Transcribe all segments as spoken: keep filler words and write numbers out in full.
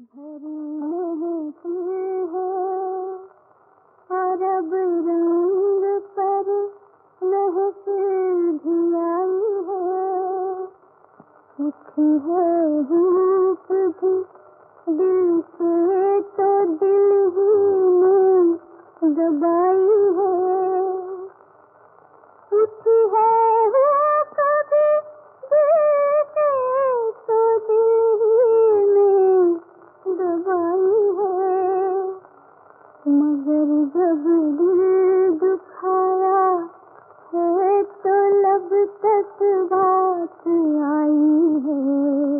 भरी महफिल है और अब रंग पर महफिल भी आई है। उठी है धूप भी दिल से तो दिल ही में दबाई है। उठी है धूप भी दिल से तो दिल ही में दबाई है। मगर जब दिल दुखाया है तो लब तक बात आई है।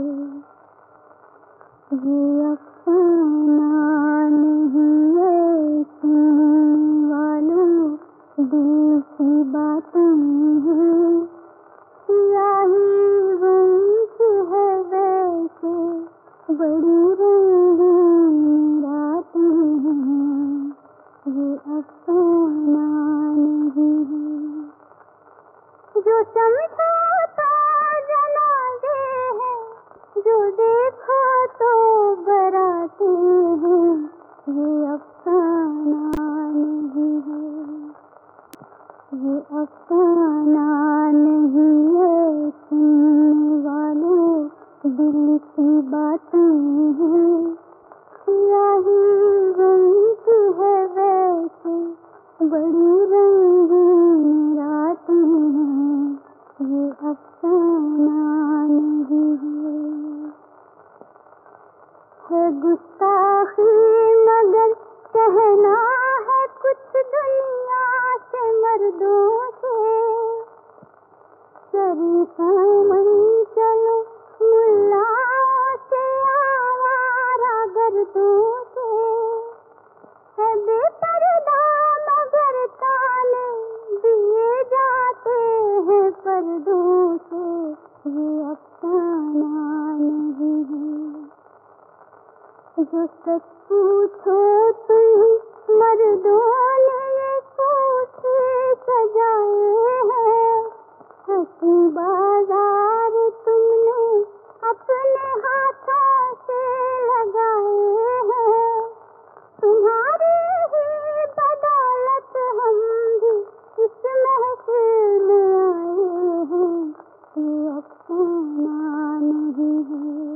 ये अफसाना नहीं है सुनने वालों, दिल की बातें हैं। सियाही रंग है वैसे बड़ी रंगीन रातें हैं। ये अफसाना नहीं है। जो समझो तो जनाजे हैं, जो देखो तो बराते हैं। ये अफसाना नहीं है। ये अफसाना नहीं है सुनने वालों, दिल की बातें हैं। सियाही रंग की है वैसे बड़ी रंगीन रातें हैं। ये अफसाना नहीं है। है गुस्ताखी मगर कहना है कुछ दुनिया से मर्दों से। शरीफामन चलो मुल्लाओं से आवारा गर्दों से। है बेपर्दा मगर ताने दिए जाते हैं पर्दों से। ये अफसाना नहीं है। जो सच पूछो तुम मर्दों ने ये कोठे सजाए हैं। हंसी बाजार तुमने अपने हाथों से लगाए हैं। तुम्हारी ही बदौलत हम भी इस महफिल में आए हैं। ये अफसाना नहीं है।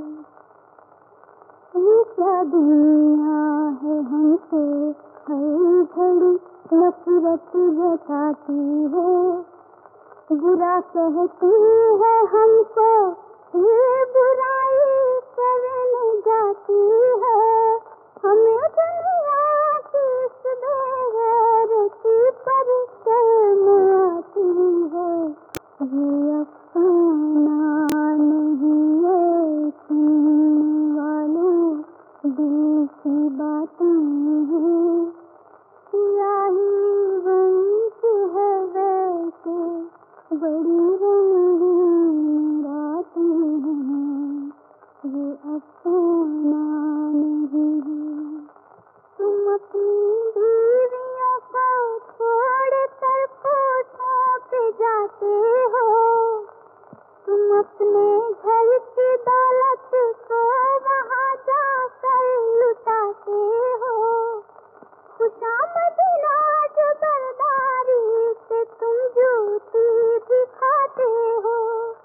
ये क्या दुनिया है हमसे हर घड़ी नफरत जताती है। बुरा कहती है हमको ये बुराई करने जाती है। हमें दुनिया की इस बेगैरती पर शर्म आती है। ये अफसाना नहीं है सुनने वालों, दिल की बातें हैं। सियाही रंग है वैसे बड़ी रंगीन रातें हैं। ये अफसाना नहीं है। तुम अपनी बीवियों को छोड़ कर कोठों पे जाते हो। तुम अपने घर की दौलत को वहाँ जाकर लुटाते हो। खुशामद नाज बरदारी से तुम जूती भी खाते हो।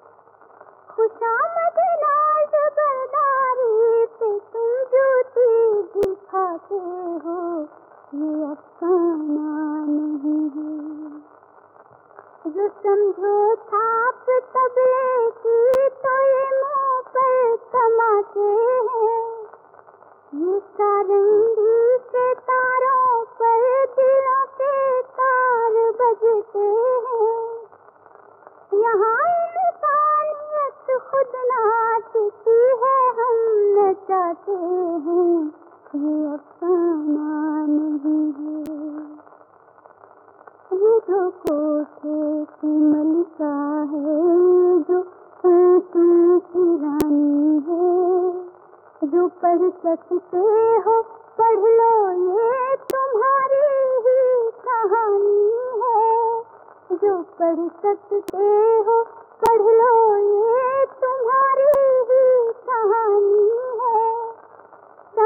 खुशामद नाज बरदारी से तुम जूती भी खाते हो। ये अफसाना नहीं है। जो समझो थाप तबले की तो ये मुंह पर कमाते हैं। ये सारंगी के तारों पर दिलों के तार बजते हैं। यहाँ इंसानियत खुद नाचती है, हम नचाते हैं। ये अफसाना नहीं है। ये जो कोठे की मलिका है, जो तुम की रानी है। जो पढ़ सकते हो पढ़ लो, ये तुम्हारी ही कहानी है। जो पढ़ सकते हो पढ़ लो, ये तुम्हारी ही कहानी है।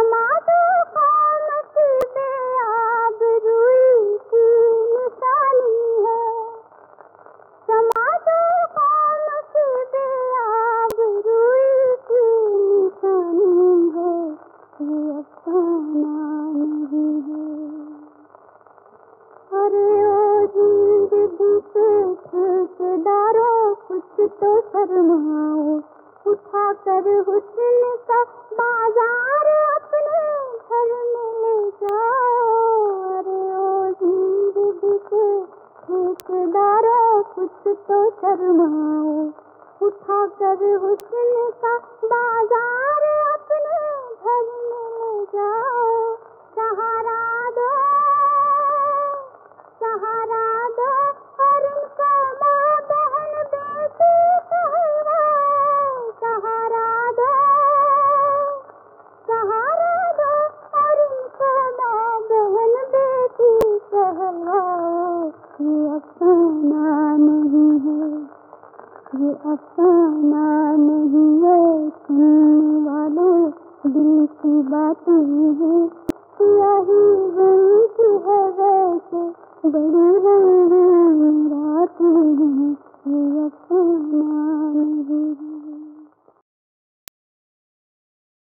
कर हुस्न का बाजार अपने घर में ले जाओ। सहारा दो, सहारा दो और इनको माँ बहन बेटी कहलवाओ। सहारा दो, सहारा दो और इनको माँ बहन बेटी कहलवाओ। ये अफसाना नहीं है, ये अफसाना नहीं है, सुनने वालों दिल की बातें हैं। यही गम की है वैसे बड़ी है।